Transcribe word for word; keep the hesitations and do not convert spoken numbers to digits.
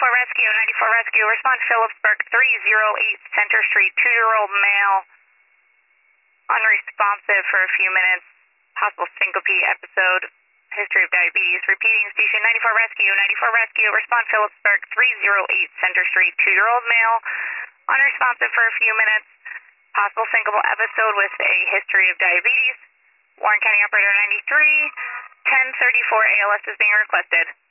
ninety-four Rescue, ninety-four Rescue, respond Phillipsburg, three oh eight Center Street, two-year-old male, unresponsive for a few minutes, possible syncope episode, history of diabetes. Repeating, station ninety-four Rescue, ninety-four Rescue, respond Phillipsburg, three oh eight Center Street, two-year-old male, unresponsive for a few minutes, possible syncopal episode with a history of diabetes. Warren County Operator ninety-three, ten thirty-four A L S is being requested.